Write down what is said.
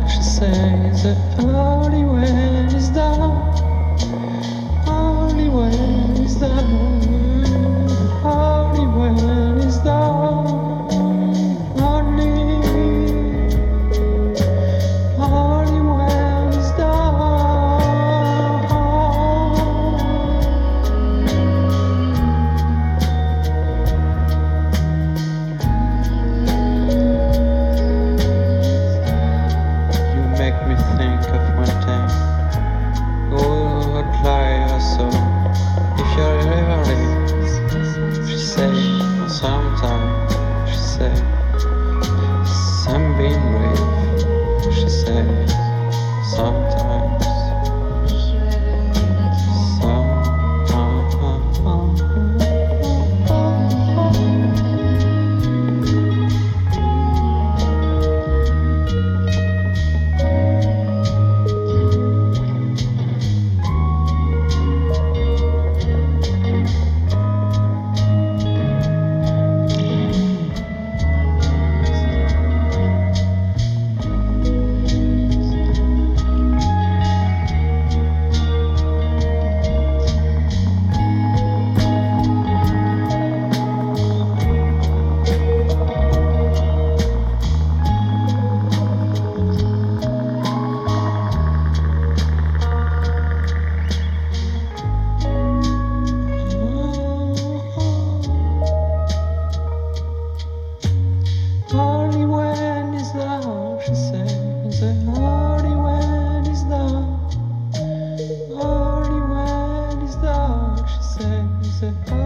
She says that only when it's done, only when it's done, only when it's done, only when it's done. You make me think of one thing. Good liar, so if you're ever late, she say, sometimes she say, some being brave, she say, sometimes, only when it's done, she says, only when it's done, only when it's done, she says,